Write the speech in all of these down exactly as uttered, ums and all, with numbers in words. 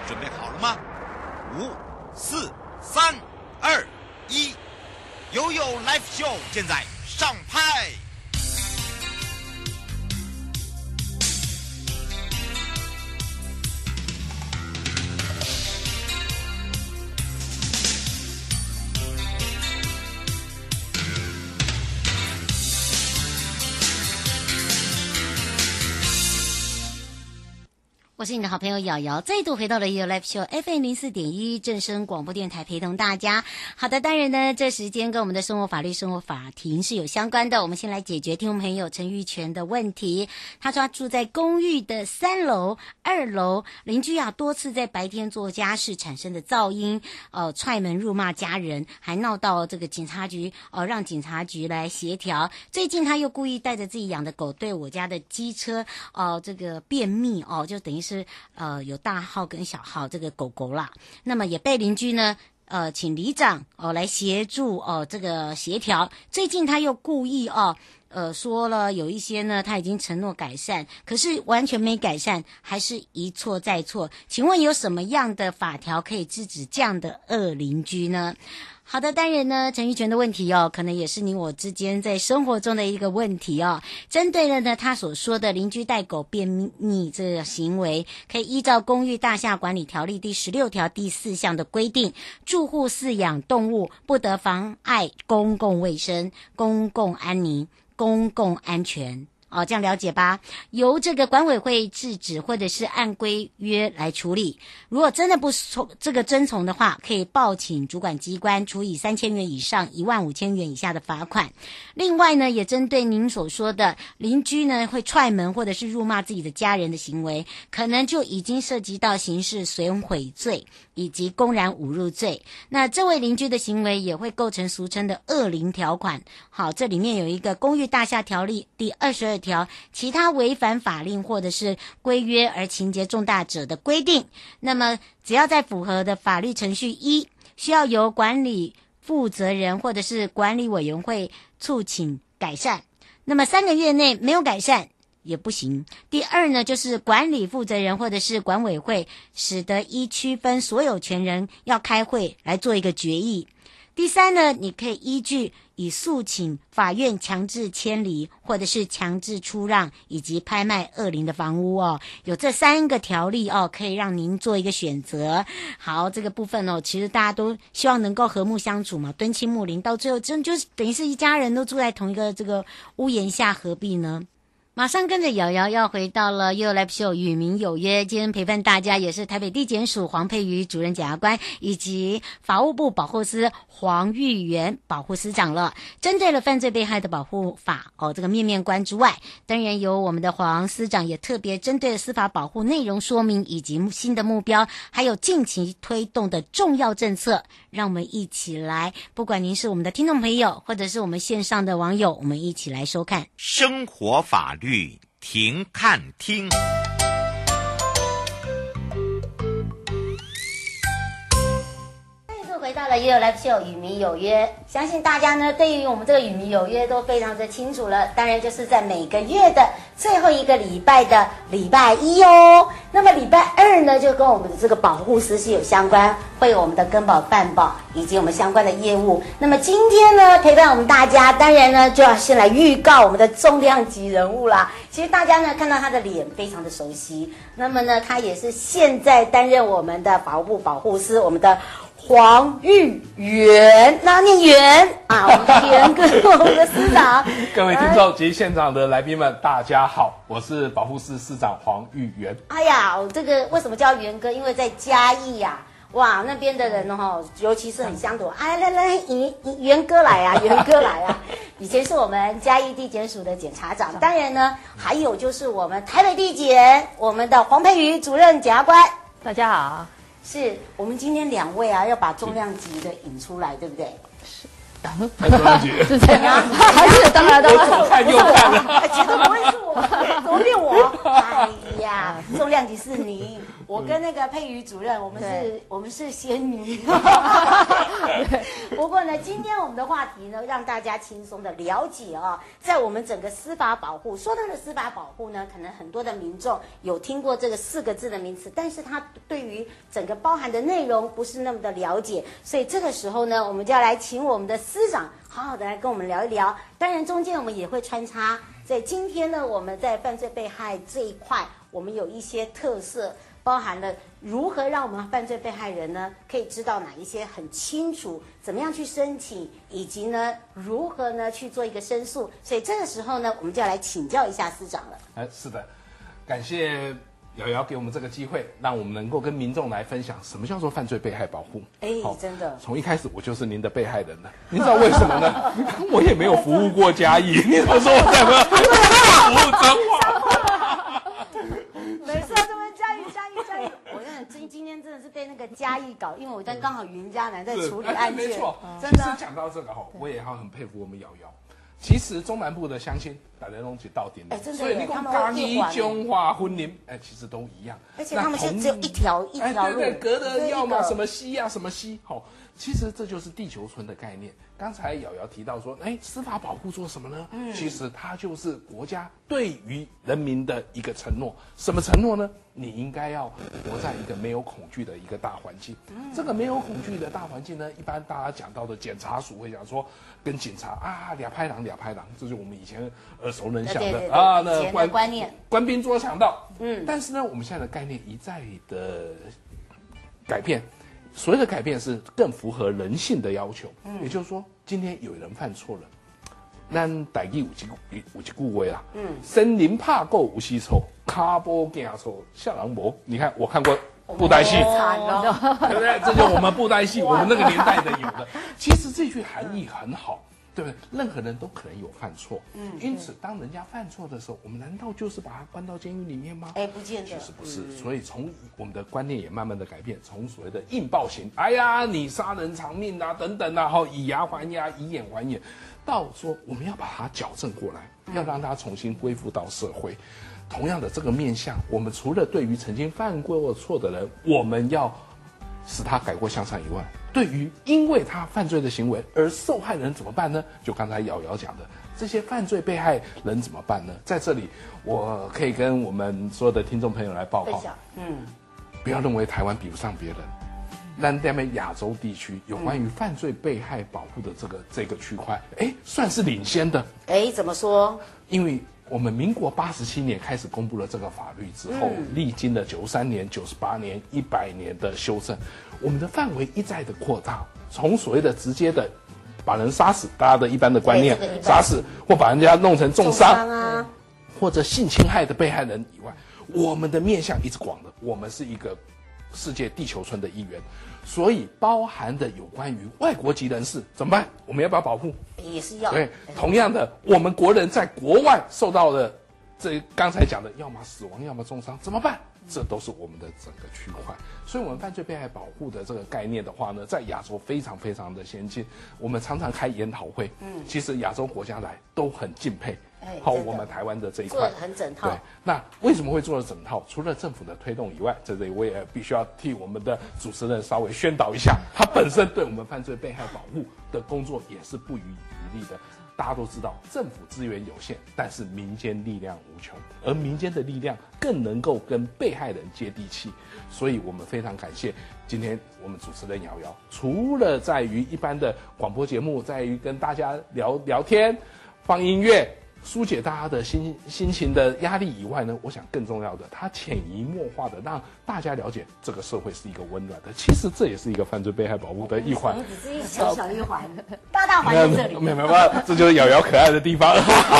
准备好了吗？五、四、三、二、一，悠悠 Live Show 现在上拍。 我是你的好朋友瑶瑶，再度回到了 You Live Show F M 零四点一正声广播电台，陪同大家。好的，当然呢，这时间跟我们的生活法律、生活法庭是有相关的。我们先来解决听众朋友陈玉泉的问题。他说他住在公寓的三楼、二楼，邻居啊多次在白天做家事产生的噪音，呃，踹门辱骂家人，还闹到这个警察局，呃，让警察局来协调。最近他又故意带着自己养的狗对我家的机车，呃，这个便秘哦，就等于是呃有大号跟小号这个狗狗啦，那么也被邻居呢呃请里长哦来协助哦这个协调。最近他又故意哦呃说了有一些呢他已经承诺改善，可是完全没改善，还是一错再错。请问有什么样的法条可以制止这样的恶邻居呢？好的，当然呢，陈玉泉的问题哦，可能也是你我之间在生活中的一个问题哦。针对了呢他所说的邻居带狗便秘这个行为，可以依照公寓大厦管理条例第十六条第四项的规定，住户饲养动物不得妨碍公共卫生、公共安宁、公共安全。哦，这样了解吧？由这个管委会制止，或者是按规约来处理。如果真的不从这个遵从的话，可以报请主管机关处以三千元以上一万五千元以下的罚款。另外呢，也针对您所说的邻居呢会踹门或者是辱骂自己的家人的行为，可能就已经涉及到刑事损毁罪以及公然侮辱罪。那这位邻居的行为也会构成俗称的恶邻条款。好，这里面有一个公寓大厦条例第二十二条，其他违反法令或者是规约而情节重大者的规定。那么只要在符合的法律程序一，需要由管理负责人或者是管理委员会促请改善，那么三个月内没有改善也不行。第二呢，就是管理负责人或者是管委会使得依区分所有权人要开会来做一个决议。第三呢，你可以依据以诉请法院强制迁离或者是强制出让以及拍卖恶邻的房屋哦，有这三个条例哦，可以让您做一个选择。好，这个部分哦，其实大家都希望能够和睦相处嘛，敦亲睦邻，到最后真就是等于是一家人都住在同一个这个屋檐下，何必呢？马上跟着瑶瑶要回到了 You Live Show 与民有约，今天陪伴大家也是台北地检署黄佩瑜主任检察官以及法务部保护司黄玉元保护司长了。针对了犯罪被害的保护法哦，这个面面观之外，当然由我们的黄司长也特别针对了司法保护内容说明以及新的目标，还有近期推动的重要政策，让我们一起来，不管您是我们的听众朋友或者是我们线上的网友，我们一起来收看生活法律停看听。 回到了也有 Live Show 与民有约，相信大家呢对于我们这个与民有约都非常的清楚了，当然就是在每个月的最后一个礼拜的礼拜一哦。那么礼拜二呢就跟我们的这个保护司是有相关，会有我们的跟保办保以及我们相关的业务。那么今天呢陪伴我们大家，当然呢就要先来预告我们的重量级人物啦。其实大家呢看到他的脸非常的熟悉，那么呢他也是现在担任我们的法务部保护司，我们的黄玉元，那念元啊，我们的元哥，我们的司长。 各位听众及现场的来宾们，大家好，我是保护司司长黄玉元。 哎呀，这个为什么叫元哥？因为在嘉义呀、啊，哇，那边的人哦，尤其是很乡土，哎，来来，元元哥来啊，元哥来啊。以前是我们嘉义地检署的检察长，当然呢，还有就是我们台北地检我们的黄佩瑜主任检察官。 大家好。 是我们今天两位啊，要把重量级的引出来，对不对？ 是， 重量级是这样，还是当然当然， 我左看右看了， 绝对不会是我怎么变我？哎呀，重量级是你，我跟那个佩瑜主任，我们是，我们是仙女。不过呢，今天我们的话题呢，让大家轻松的了解啊，在我们整个司法保护，说到了司法保护呢，可能很多的民众有听过这个四个字的名词，但是他对于整个包含的内容不是那么的了解，所以这个时候呢，我们就要来请我们的司长好好的来跟我们聊一聊。当然，中间我们也会穿插在今天呢，我们在犯罪被害这一块，我们有一些特色。包含了如何让我们犯罪被害人呢，可以知道哪一些很清楚，怎么样去申请，以及呢如何呢去做一个申诉。所以这个时候呢，我们就要来请教一下司长了。 哎，是的，感谢瑶瑶给我们这个机会，让我们能够跟民众来分享什么叫做犯罪被害保护。 哎，真的， 从一开始我就是您的被害人了，您知道为什么呢？我也没有服务过嘉义，你怎么说我在没有服务真话？ 每次都问嘉义嘉义嘉义，我跟你今今天真的是被那个嘉义搞，因为我在刚好云嘉南在处理案件， 没错， 真的。 其实讲到这个哈，我也要很佩服我们瑶瑶。其实中南部的乡亲大家拢是到顶的，所以你讲嘉义、中华、婚林，哎，其实都一样。 而且他们现在只有一条一条路， 对对，隔的要么什么溪啊，什么溪，好，其实这就是地球村的概念。刚才瑶瑶提到说，哎，司法保护做什么呢？嗯，其实它就是国家对于人民的一个承诺。什么承诺呢？你应该要活在一个没有恐惧的一个大环境。嗯，这个没有恐惧的大环境呢，一般大家讲到的检察署会讲说，跟警察啊，俩拍狼，俩拍狼，这就是我们以前耳熟能详的对对对啊， 那观观念， 官兵捉强盗。 嗯， 但是呢，我们现在的概念一再的改变。所谓的改变是更符合人性的要求，嗯，也就是说，今天有人犯错了，咱大家有一有一句话啦，嗯，森林怕狗无西丑，卡波惊错下狼魔。你看，我看过布袋戏， 哦、 对不对？这就是我们布袋戏，我们那个年代的有的。其实这句含义很好。对不对？任何人都可能有犯错，嗯，因此当人家犯错的时候，我们难道就是把他关到监狱里面吗？ 哎，不见得， 其实不是。嗯、所以从我们的观念也慢慢的改变，从所谓的硬暴行，哎呀，你杀人偿命啊，等等啊，好，以牙还牙，以眼还眼，到说我们要把它矫正过来，要让它重新恢复到社会。同样的这个面向，我们除了对于曾经犯过错的人，我们要使他改过向善以外，对于因为他犯罪的行为而受害人怎么办呢？就刚才瑶瑶讲的，这些犯罪被害人怎么办呢？在这里，我可以跟我们所有的听众朋友来报告，嗯，不要认为台湾比不上别人，咱在们亚洲地区有关于犯罪被害保护的这个这个区块，哎，算是领先的。 哎，怎么说？ 因为我们民国八十七年开始公布了这个法律之后，嗯、历经了九十三年、九十八年、一百年的修正，我们的范围一再的扩大，从所谓的直接的把人杀死，大家的一般的观念，这个、杀死或把人家弄成重伤，重伤啊、或者性侵害的被害人以外，我们的面向一直广的，我们是一个世界地球村的一员。所以包含的有关于外国籍人士怎么办？我们要不要保护？ 也是要。 对，同样的，我们国人在国外受到的这刚才讲的，要么死亡，要么重伤，怎么办？这都是我们的整个区块。所以，我们犯罪被害保护的这个概念的话呢，在亚洲非常非常的先进。我们常常开研讨会，嗯，其实亚洲国家来都很敬佩。好，我们台湾的这一块做得很整套。 对，那为什么会做了整套？除了政府的推动以外，在这里我也必须要替我们的主持人稍微宣导一下，他本身对我们犯罪被害保护的工作也是不遗余力的。大家都知道，政府资源有限，但是民间力量无穷，而民间的力量更能够跟被害人接地气。所以我们非常感谢今天我们主持人瑶瑶，除了在于一般的广播节目，在于跟大家聊聊天、放音乐，疏解大家的心心情的压力以外呢，我想更重要的，它潜移默化的让大家了解这个社会是一个温暖的。其实这也是一个犯罪被害保护的一环， 只是一小小一环，大大环在这里。 没有没有，这就是瑶瑶可爱的地方。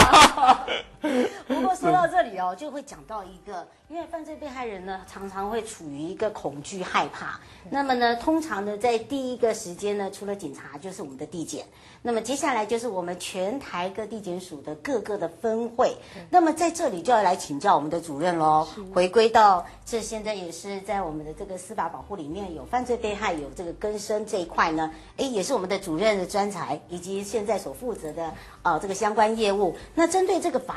不过说到这里哦，就会讲到一个，因为犯罪被害人呢，常常会处于一个恐惧、害怕。那么呢，通常呢，在第一个时间呢，除了警察，就是我们的地检。那么接下来就是我们全台各地检署的各个的分会。那么在这里就要来请教我们的主任喽。回归到这，现在也是在我们的这个司法保护里面有犯罪被害有这个更生这一块呢，哎，也是我们的主任的专才，以及现在所负责的呃这个相关业务。那针对这个法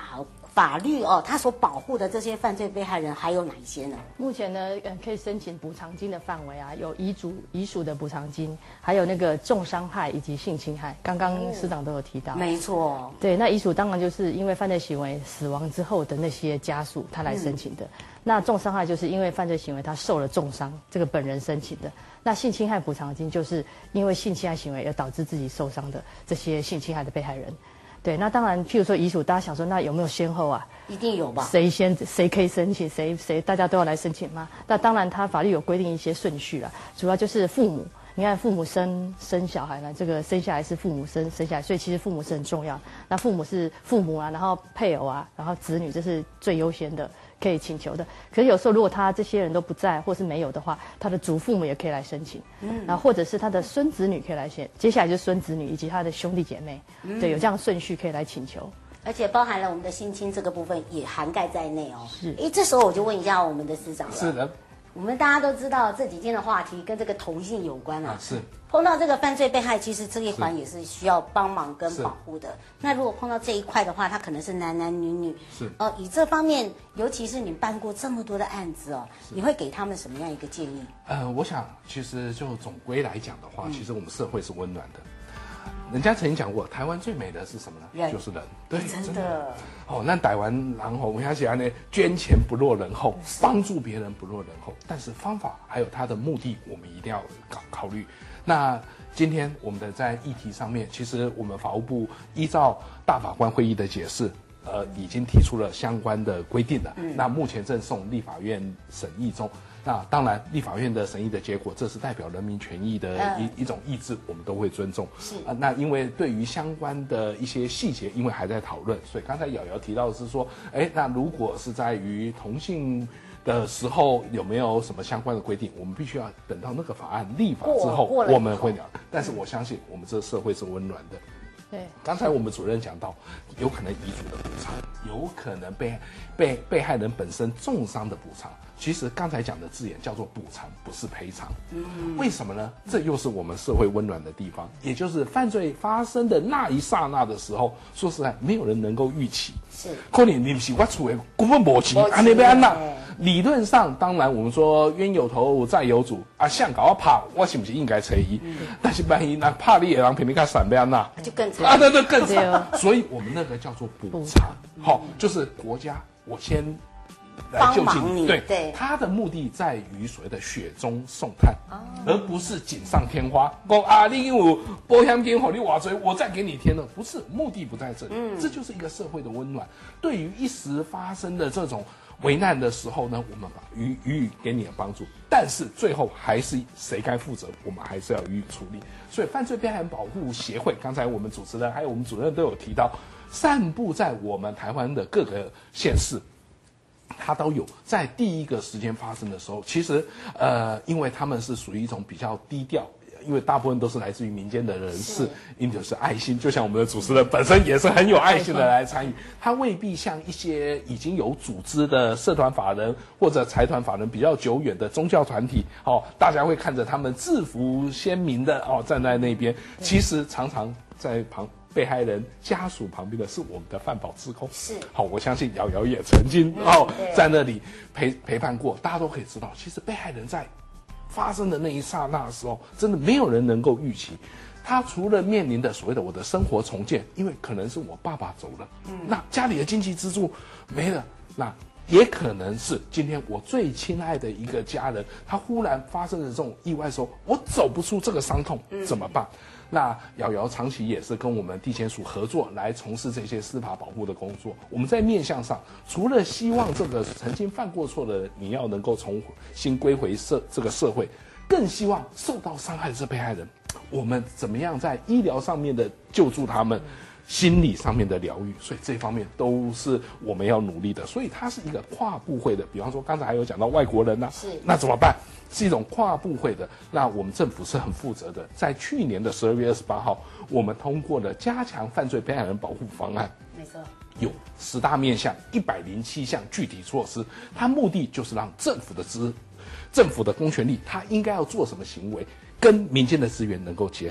法律哦，它所保护的这些犯罪被害人还有哪一些呢？ 目前呢，嗯，可以申请补偿金的范围啊，有遗嘱遗属的补偿金，还有那个重伤害以及性侵害。刚刚司长都有提到。 没错。 对，那遗属当然就是因为犯罪行为死亡之后的那些家属他来申请的。嗯、那重伤害就是因为犯罪行为他受了重伤，这个本人申请的。那性侵害补偿金就是因为性侵害行为而导致自己受伤的这些性侵害的被害人。对，那当然，譬如说遗属，大家想说，那有没有先后啊？ 一定有吧？ 谁先谁可以申请，谁谁大家都要来申请吗？那当然，他法律有规定一些顺序啦，主要就是父母。你看，父母生生小孩呢，这个生下来是父母生生下来，所以其实父母是很重要。那父母是父母啊，然后配偶啊，然后子女，这是最优先的可以请求的。可是有时候如果他这些人都不在，或是没有的话，他的祖父母也可以来申请，嗯，然后或者是他的孙子女可以来申，接下来就是孙子女以及他的兄弟姐妹，嗯、对，有这样顺序可以来请求。 而且包含了我们的性侵这个部分也涵盖在内哦。 是， 哎，这时候我就问一下我们的司长了。 是的。 我们大家都知道这几天的话题跟这个同性有关啊， 啊是碰到这个犯罪被害，其实这一环也是需要帮忙跟保护的。那如果碰到这一块的话，他可能是男男女女， 是呃，以这方面，尤其是你办过这么多的案子哦，你会给他们什么样一个建议？ 呃，我想其实就总归来讲的话，嗯、其实我们社会是温暖的。人家曾经讲过，台湾最美的是什么呢？ 人就是人。对， 真的。 真的哦，那台湾然后我们要讲呢，捐钱不落人后，帮助别人不落人后。但是方法还有它的目的，我们一定要考考虑。那今天我们的在议题上面，其实我们法务部依照大法官会议的解释，呃，已经提出了相关的规定了。嗯、那目前正送立法院审议中。那当然，立法院的审议的结果，这是代表人民权益的一、嗯、一种意志，我们都会尊重。 是啊、呃，那因为对于相关的一些细节，因为还在讨论，所以刚才瑶瑶提到的是说，哎，那如果是在于同性的时候，有没有什么相关的规定？我们必须要等到那个法案立法之后，我们会聊。但是我相信，我们这个社会是温暖的。 对， 刚才我们主任讲到，有可能遗嘱的补偿，有可能被被被害人本身重伤的补偿。其实刚才讲的字眼叫做补偿，不是赔偿。嗯，为什么呢？这又是我们社会温暖的地方，也就是犯罪发生的那一刹那的时候，说实在，没有人能够预期。 是， 可能你不是我厝的根本无钱，安尼要安那？理论上，当然我们说冤有头债有主啊，像搞我怕，我是不是应该猜疑？嗯、但是万一那怕你的人偏偏他闪要安那， 就更惨啊，对对，更惨。所以我们那个叫做补偿，好、哦，就是国家我先。来救济你，对对，他的目的在于所谓的雪中送炭，哦、而不是锦上添花。说啊，你有保险金好，你挖追，我再给你添了，不是，目的不在这里。嗯，这就是一个社会的温暖。对于一时发生的这种危难的时候呢，我们把予予以给你的帮助，但是最后还是谁该负责，我们还是要予以处理。所以，犯罪被害人保护协会，刚才我们主持人还有我们主任都有提到，散布在我们台湾的各个县市。它都有在第一个时间发生的时候，其实，呃，因为他们是属于一种比较低调，因为大部分都是来自于民间的人士，因就是爱心，就像我们的主持人本身也是很有爱心的来参与，他未必像一些已经有组织的社团法人或者财团法人比较久远的宗教团体，哦，大家会看着他们制服鲜明的哦站在那边，其实常常在旁。被害人家属旁边的是我们的犯保志工， 是好，我相信瑶瑶也曾经、嗯、哦在那里陪陪伴过，大家都可以知道，其实被害人在发生的那一刹那的时候，真的没有人能够预期，他除了面临的所谓的我的生活重建，因为可能是我爸爸走了，嗯，那家里的经济支柱没了，那也可能是今天我最亲爱的一个家人，他忽然发生了这种意外的时候，我走不出这个伤痛，怎么办？那瑶瑶长期也是跟我们地检署合作来从事这些司法保护的工作。我们在面向上，除了希望这个曾经犯过错的人你要能够重新归回社这个社会，更希望受到伤害的这被害人，我们怎么样在医疗上面的救助他们，心理上面的疗愈，所以这方面都是我们要努力的。所以它是一个跨部会的，比方说刚才还有讲到外国人呐、啊， 是那怎么办？是一种跨部会的，那我们政府是很负责的。在去年的十二月二十八号，我们通过了加强犯罪被害人保护方案， 没错， 有十大面向，一百零七项具体措施，它目的就是让政府的资、政府的公权力，它应该要做什么行为，跟民间的资源能够结合。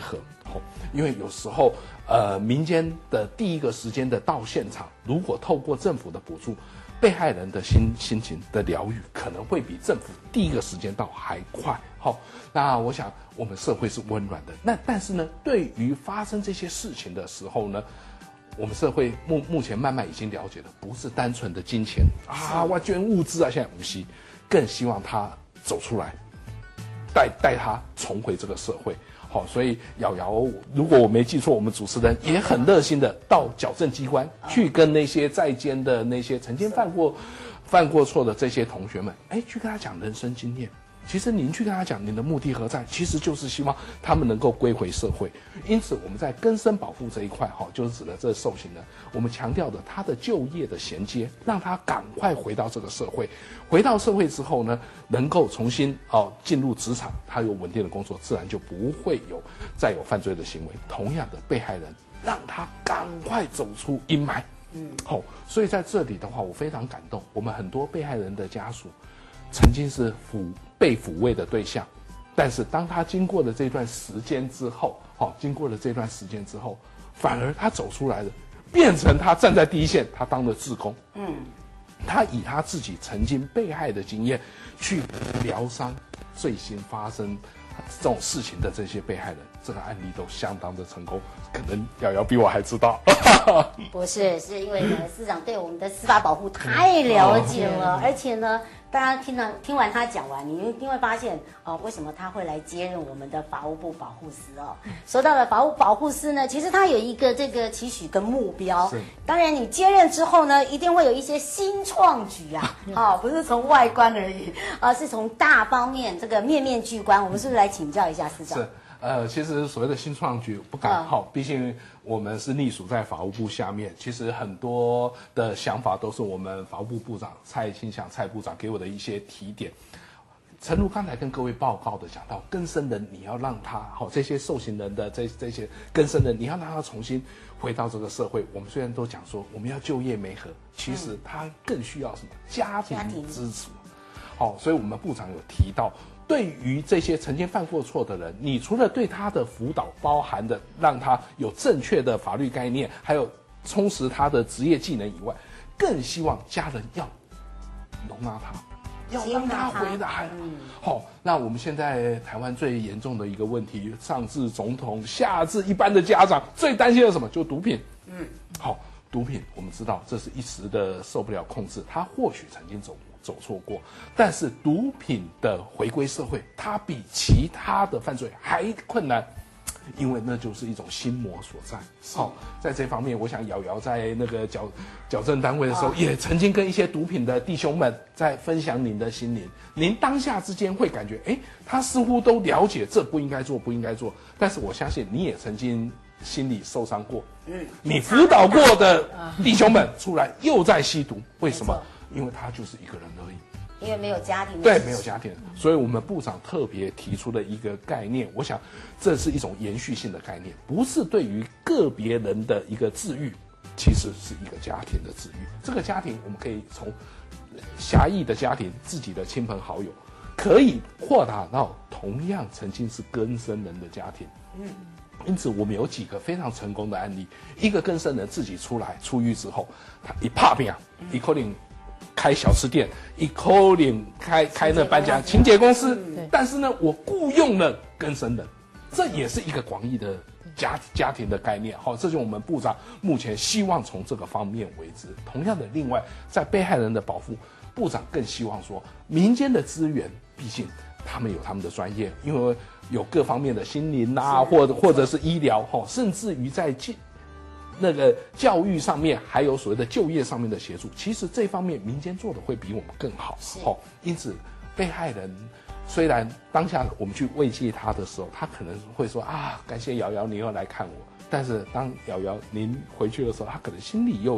哦，因为有时候呃民间的第一个时间的到现场，如果透过政府的补助，被害人的心心情的疗愈可能会比政府第一个时间到还快。好、哦，那我想我们社会是温暖的，那但是呢，对于发生这些事情的时候呢，我们社会目目前慢慢已经了解了，不是单纯的金钱啊，我捐物资啊，现在不是，更希望他走出来，带带他重回这个社会。好，所以瑶瑶，如果我没记错，我们主持人也很热心的到矫正机关去跟那些在监的那些曾经犯过犯过错的这些同学们，哎，去跟他讲人生经验。其实您去跟他讲，您的目的何在？其实就是希望他们能够归回社会。因此，我们在更生保护这一块，哈，就是指的这受刑人，我们强调的他的就业的衔接，让他赶快回到这个社会。回到社会之后呢，能够重新哦进入职场，他有稳定的工作，自然就不会有再有犯罪的行为。同样的，被害人让他赶快走出阴霾。嗯，好、哦，所以在这里的话，我非常感动。我们很多被害人的家属，曾经是抚被抚慰的对象，但是当他经过了这段时间之后，好，经过了这段时间之后，反而他走出来了，变成他站在第一线，他当了志工，嗯，他以他自己曾经被害的经验去疗伤最新发生这种事情的这些被害人，这个案例都相当的成功，可能瑶瑶比我还知道。 不是，是因为呢，司长对我们的司法保护太了解了，而且呢，大家听了听完他讲完，你一定会发现哦，为什么他会来接任我们的法务部保护司哦？说到了法务保护司呢，其实他有一个这个期许跟目标。当然，你接任之后呢，一定会有一些新创举啊，啊、哦，不是从外观而已，而、呃、是从大方面这个面面俱观。我们是不是来请教一下司长？ 是。呃，其实所谓的新创举不敢好，毕竟我们是隶属在法务部下面。其实很多的想法都是我们法务部部长蔡清祥蔡部长给我的一些提点。诚如刚才跟各位报告的讲到，更生人你要让他好，这些受刑人的这这些更生人，你要让他重新回到这个社会。我们虽然都讲说我们要就业媒合，其实他更需要什么？家庭支持。好，所以我们部长有提到，对于这些曾经犯过错的人，你除了对他的辅导，包含的让他有正确的法律概念，还有充实他的职业技能以外，更希望家人要容纳他，要让他回来。嗯，好，那我们现在台湾最严重的一个问题，上至总统，下至一般的家长，最担心的什么？就毒品。嗯，好，毒品我们知道这是一时的受不了控制，他或许曾经走过。走错过，但是毒品的回归社会，它比其他的犯罪还困难，因为那就是一种心魔所在。好、哦，在这方面，我想瑶瑶在那个矫矫正单位的时候，也曾经跟一些毒品的弟兄们在分享您的心灵。您当下之间会感觉，哎，他似乎都了解这不应该做，不应该做。但是我相信你也曾经心里受伤过，嗯，你辅导过的弟兄们出来又在吸毒，为什么？因为他就是一个人而已， 因为没有家庭， 对，没有家庭，所以我们部长特别提出了一个概念，我想这是一种延续性的概念，不是对于个别人的一个治愈，其实是一个家庭的治愈。这个家庭我们可以从狭义的家庭，自己的亲朋好友，可以扩大到同样曾经是更生人的家庭。嗯。因此，我们有几个非常成功的案例。一个更生人自己出来出狱之后，他一怕病啊，一可能开小吃店，一可能开开那搬家清洁公司。但是呢，我雇佣了更生人，这也是一个广义的家家庭的概念。好，这就是我们部长目前希望从这个方面为之。同样的，另外在被害人的保护，部长更希望说，民间的资源，毕竟他们有他们的专业，因为有各方面的心灵啊，或者或者是医疗哈，甚至于在那个教育上面，还有所谓的就业上面的协助，其实这方面民间做的会比我们更好。好，因此被害人虽然当下我们去慰藉他的时候，他可能会说啊，感谢瑶瑶你又来看我，但是当瑶瑶您回去的时候，他可能心里又有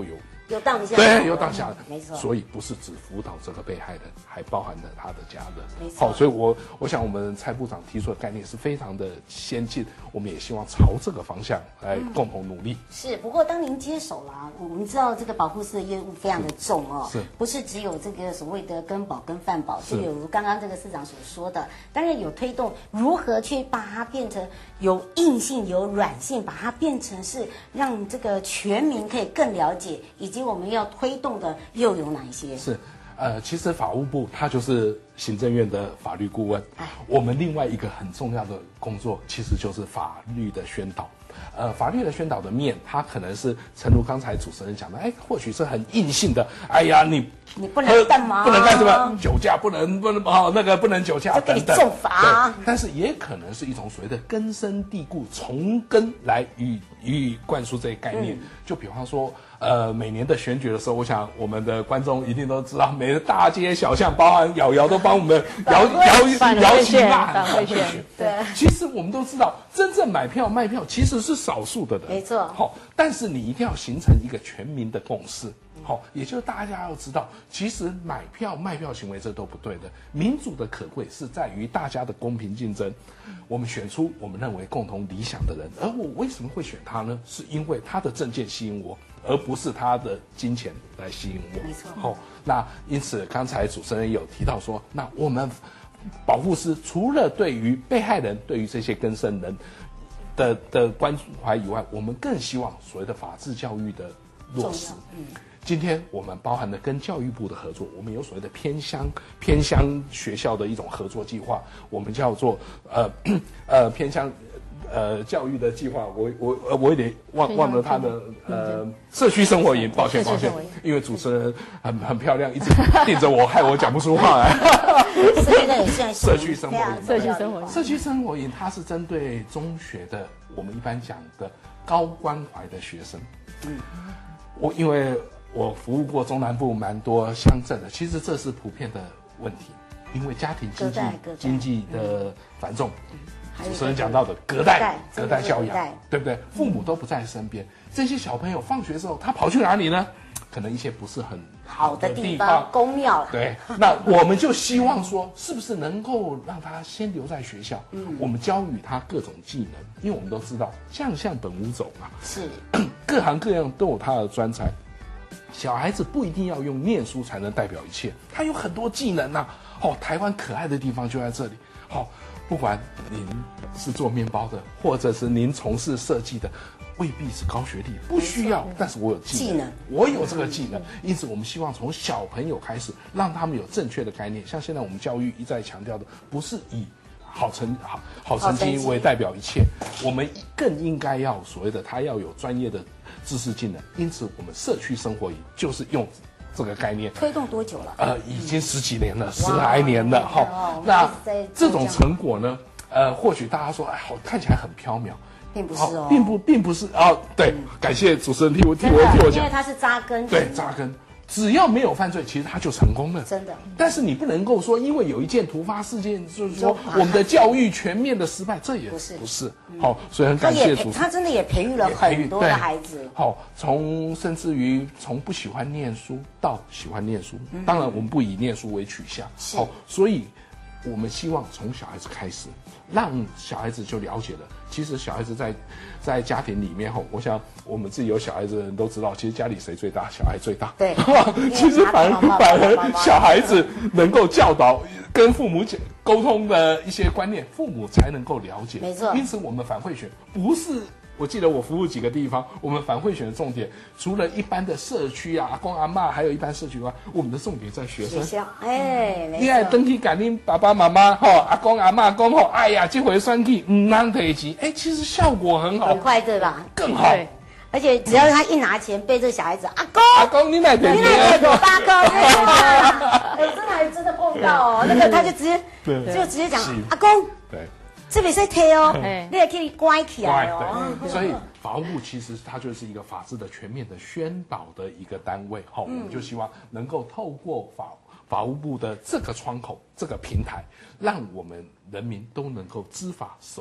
有当下， 对，有当下的， 没错。 所以不是只辅导这个被害人，还包含了他的家人。 没错。 好，所以我我想我们蔡部长提出的概念是非常的先进，我们也希望朝这个方向来共同努力。 嗯、是，不过当您接手了，我们知道这个保护司的业务非常的重哦， 是， 不是只有这个所谓的跟保跟饭保，就有如刚刚这个司长所说的，当然有推动如何去把它变成有硬性有软性，把它变成是让这个全民可以更了解，以及我们要推动的又有哪一些？ 是。呃，其实法务部它就是行政院的法律顾问，我们另外一个很重要的工作其实就是法律的宣导。呃，法律的宣导的面，它可能是诚如刚才主持人讲的，哎，或许是很硬性的，哎呀，你你不能干嘛？ 不能干什么？酒驾不能不能哦，那个不能酒驾等等， 重罚。 但是也可能是一种所谓的根深蒂固，从根来予予以灌输这个概念。嗯、就比方说，呃，每年的选举的时候，我想我们的观众一定都知道，每个大街小巷，包含瑶瑶都帮我们摇摇摇旗呐喊反贿选。对，其实我们都知道，真正买票卖票其实是少数的人， 没错。 好，但是你一定要形成一个全民的共识。好，也就是大家要知道，其实买票卖票行为这都不对的。民主的可贵是在于大家的公平竞争，我们选出我们认为共同理想的人。而我为什么会选他呢？是因为他的政见吸引我，而不是他的金钱来吸引我。 没错。 好，那因此刚才主持人也有提到说，那我们保护司除了对于被害人、对于这些更生人的的关怀以外，我们更希望所谓的法治教育的落实。嗯。今天我们包含了跟教育部的合作，我们有所谓的偏乡偏乡学校的一种合作计划，我们叫做呃呃偏乡呃教育的计划，我我呃我有点忘忘了他的呃社区生活营，抱歉抱歉，因为主持人很很漂亮，一直盯着我，害我讲不出话来。社区生活营， 社区生活营， 社区生活营，它是针对中学的我们一般讲的高关怀的学生。嗯，我因为。我服务过中南部蛮多乡镇的，其实这是普遍的问题，因为家庭经济经济的繁重，嗯、主持人讲到的隔代隔代教养，对不对？父母都不在身边，这些小朋友放学之后，他跑去哪里呢？可能一些不是很好的地方， 公庙。 对，那我们就希望说，是不是能够让他先留在学校？嗯，我们教育他各种技能，因为我们都知道，将相本无种嘛， 是各行各样都有他的专才。小孩子不一定要用念书才能代表一切，他有很多技能呐、啊。哦，台湾可爱的地方就在这里。好、哦，不管您是做面包的，或者是您从事设计的，未必是高学历，不需要，但是我有技能，技能我有这个技能。因此，我们希望从小朋友开始，让他们有正确的概念。像现在我们教育一再强调的，不是以好成好好成绩为代表一切，我们更应该要所谓的他要有专业的知识技能。因此，我们社区生活营就是用这个概念推动多久了？ 呃，已经十几年了，十来年了。哈、哦，那这种成果呢？呃，或许大家说，哎，好，看起来很缥缈， 并不是哦， 并不，并不是哦。对，嗯、感谢主持人替我替我替我讲， 因为它是扎根， 对，扎根。只要没有犯罪，其实他就成功了。 真的， 但是你不能够说，因为有一件突发事件，就是说我们的教育全面的失败，这也不是不是。好、嗯，所以很感谢主持人， 他真的也培育了很多的孩子。 好，从甚至于从不喜欢念书到喜欢念书，嗯、当然我们不以念书为取向。好，所以我们希望从小孩子开始，让小孩子就了解了。其实小孩子在在家庭里面后，我想我们自己有小孩子的人都知道，其实家里谁最大，小孩最大。 对， 其实反而反而小孩子能够教导跟父母讲沟通的一些观念，父母才能够了解。 没错。 因此我们反贿选不是。我记得我服务几个地方，我们反贿选的重点，除了一般的社区啊、阿公阿嬷，还有一般社区外，我们的重点在学生。 学校，哎，没错。 你爱登去赶恁爸爸妈妈吼，阿公阿嬷讲吼，哎呀，这回算去唔能提钱，哎，其实效果很好， 很快对吧？ 更好。 而且只要他一拿钱，背这个小孩子，阿公， 阿公你来提钱， 你来给我八颗，哎，真的还真的碰到哦，那个他就直接就直接讲，阿公，对。这边是贴哦，嗯、你也可以乖起来哦。 对，所以法务部其实它就是一个法治的全面的宣导的一个单位。好、嗯，我们就希望能够透过法法务部的这个窗口、这个平台，让我们人民都能够知法守法，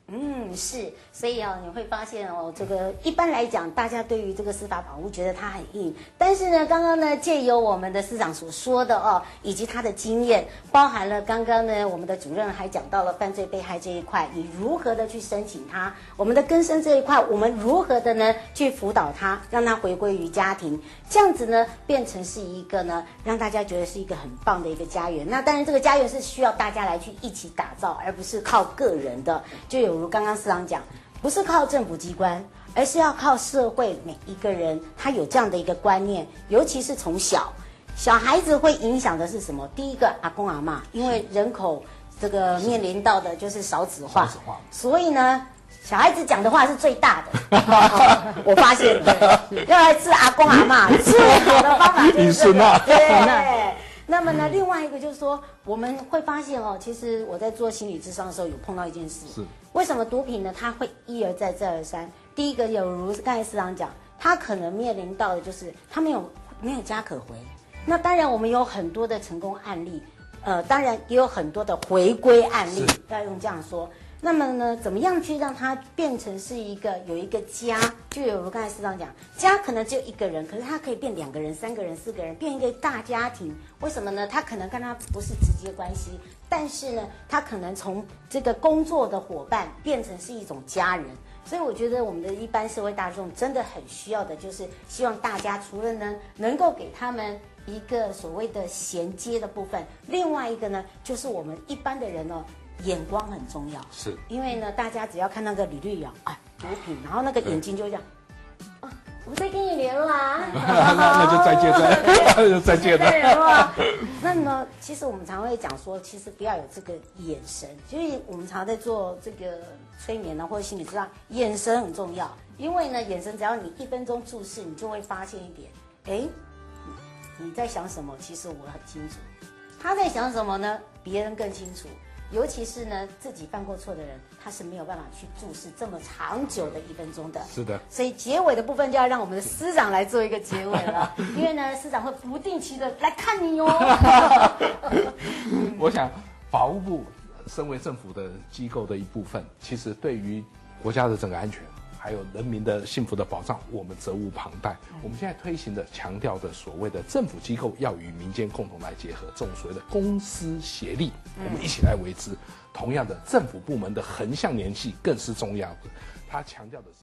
嗯，是，所以哦，你会发现哦，这个一般来讲，大家对于这个司法保护觉得它很硬，但是呢，刚刚呢，借由我们的司长所说的哦，以及他的经验，包含了刚刚呢，我们的主任还讲到了犯罪被害这一块，你如何的去申请他，我们的更生这一块，我们如何的呢去辅导他，让他回归于家庭，这样子呢，变成是一个呢，让大家觉得是一个很棒的一个家园。那当然，这个家园是需要大家来去一起打造，而不是靠个人的，就有。如刚刚司长讲，不是靠政府机关，而是要靠社会每一个人，他有这样的一个观念，尤其是从小，小孩子会影响的是什么？第一个，阿公阿嬷，因为人口这个面临到的就是少子化， 少子化，所以呢，小孩子讲的话是最大的。哦、我发现了，要来治阿公阿嬷，最好的方法就是这个，对。那么呢，另外一个就是说，我们会发现哦，其实我在做心理咨商的时候有碰到一件事， 是为什么毒品呢？它会一而再再而三。第一个，有如刚才司长讲，他可能面临到的就是他没有没有家可回。那当然，我们有很多的成功案例，呃，当然也有很多的回归案例，要用这样说。那么呢，怎么样去让它变成是一个有一个家？就有如刚才司长讲，家可能只有一个人，可是它可以变两个人、三个人、四个人，变一个大家庭。为什么呢？他可能跟他不是直接关系，但是呢，他可能从这个工作的伙伴变成是一种家人。所以我觉得我们的一般社会大众真的很需要的，就是希望大家除了呢能够给他们一个所谓的衔接的部分，另外一个呢，就是我们一般的人哦。眼光很重要， 是因为呢，大家只要看那个履历表，哎，毒品，然后那个眼睛就这样，啊，我再跟你联络啊， 那那就再见再再见了。 那么，其实我们常会讲说，其实不要有这个眼神，就是我们常在做这个催眠呢，或者心理治疗，眼神很重要，因为呢，眼神只要你一分钟注视，你就会发现一点，哎，你在想什么？其实我很清楚，他在想什么呢？别人更清楚。尤其是呢，自己犯过错的人，他是没有办法去注视这么长久的一分钟的。 是的。 所以结尾的部分就要让我们的司长来做一个结尾了，因为呢，司长会不定期的来看你哦。 我想，法务部身为政府的机构的一部分，其实对于国家的整个安全，还有人民的幸福的保障，我们责无旁贷。我们现在推行的、强调的所谓的政府机构要与民间共同来结合，这种所谓的公私协力，我们一起来为之。同样的，政府部门的横向联系更是重要的。他强调的是。